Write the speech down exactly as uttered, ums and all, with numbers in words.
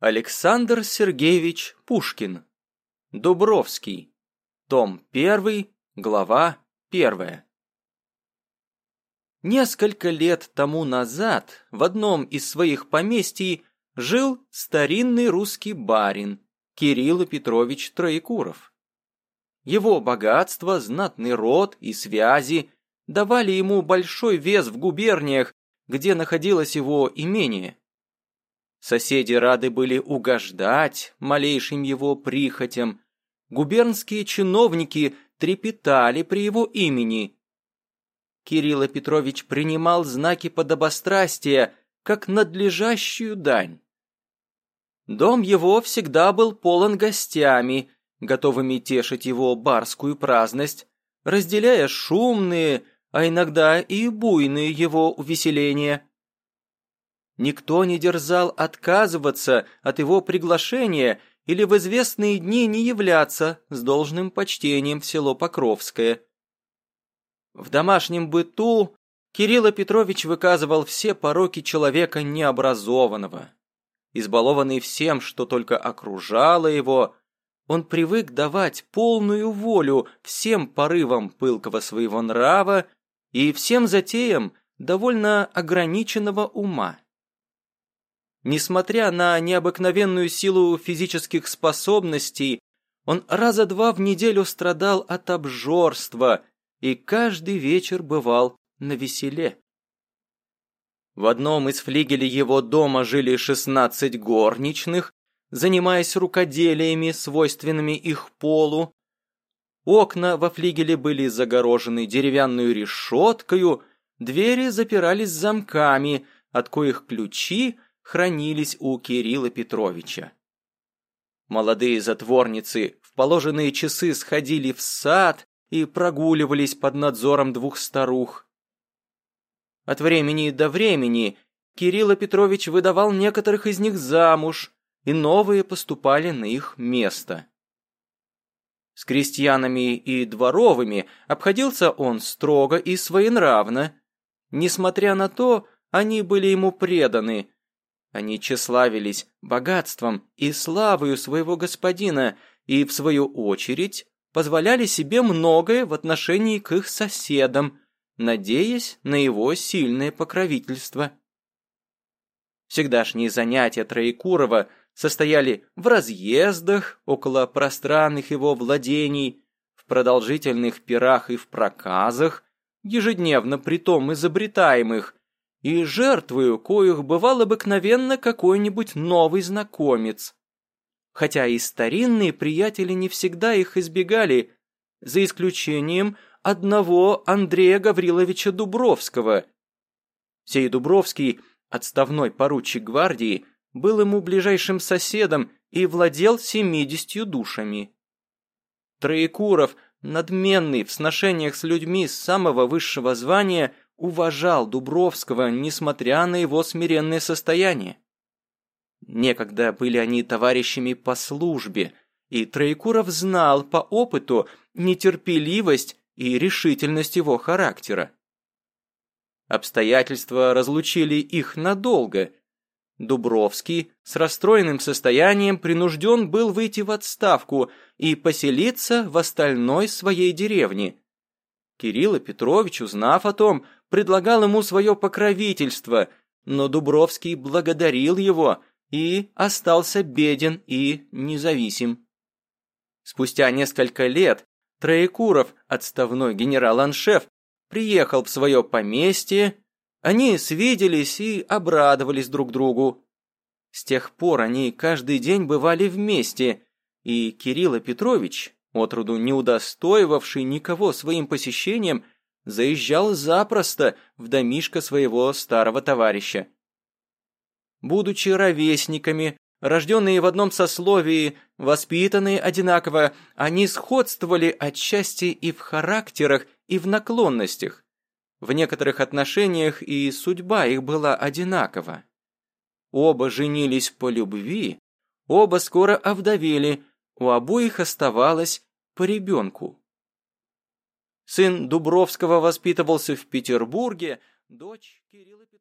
Александр Сергеевич Пушкин. Дубровский. Том первый, глава первая. Несколько лет тому назад в одном из своих поместий жил старинный русский барин Кирилл Петрович Троекуров. Его богатство, знатный род и связи давали ему большой вес в губерниях, где находилось его имение. Соседи рады были угождать малейшим его прихотям. Губернские чиновники трепетали при его имени. Кирилл Петрович принимал знаки подобострастия, как надлежащую дань. Дом его всегда был полон гостями, готовыми тешить его барскую праздность, разделяя шумные, а иногда и буйные его увеселения. Никто не дерзал отказываться от его приглашения или в известные дни не являться с должным почтением в село Покровское. В домашнем быту Кирилл Петрович выказывал все пороки человека необразованного. Избалованный всем, что только окружало его, он привык давать полную волю всем порывам пылкого своего нрава и всем затеям довольно ограниченного ума. Несмотря на необыкновенную силу физических способностей, он раза два в неделю страдал от обжорства и каждый вечер бывал навеселе. В одном из флигелей его дома жили шестнадцать горничных, занимаясь рукоделиями, свойственными их полу. Окна во флигеле были загорожены деревянную решеткою, двери запирались замками, от коих ключи хранились у Кирилла Петровича. Молодые затворницы в положенные часы сходили в сад и прогуливались под надзором двух старух. От времени до времени Кирилл Петрович выдавал некоторых из них замуж, и новые поступали на их место. С крестьянами и дворовыми обходился он строго и своенравно. Несмотря на то, они были ему преданы. Они тщеславились богатством и славою своего господина и, в свою очередь, позволяли себе многое в отношении к их соседам, надеясь на его сильное покровительство. Всегдашние занятия Троекурова состояли в разъездах около пространных его владений, в продолжительных пирах и в проказах, ежедневно притом изобретаемых, и жертвою коих бывал обыкновенно какой-нибудь новый знакомец. Хотя и старинные приятели не всегда их избегали, за исключением одного Андрея Гавриловича Дубровского. Сей Дубровский, отставной поручик гвардии, был ему ближайшим соседом и владел семидесятью душами. Троекуров, надменный в сношениях с людьми самого высшего звания, уважал Дубровского, несмотря на его смиренное состояние. Некогда были они товарищами по службе, и Троекуров знал по опыту нетерпеливость и решительность его характера. Обстоятельства разлучили их надолго. Дубровский с расстроенным состоянием принужден был выйти в отставку и поселиться в остальной своей деревне. Кирилл Петрович, узнав о том, предлагал ему свое покровительство, но Дубровский благодарил его и остался беден и независим. Спустя несколько лет Троекуров, отставной генерал-аншеф, приехал в свое поместье, они свиделись и обрадовались друг другу. С тех пор они каждый день бывали вместе, и Кирилл Петрович, отроду не удостоивавший никого своим посещением, заезжал запросто в домишко своего старого товарища. Будучи ровесниками, рожденные в одном сословии, воспитанные одинаково, они сходствовали отчасти и в характерах, и в наклонностях. В некоторых отношениях и судьба их была одинакова. Оба женились по любви, оба скоро овдовели, у обоих оставалось по ребенку. Сын Дубровского воспитывался в Петербурге, дочь Кирилла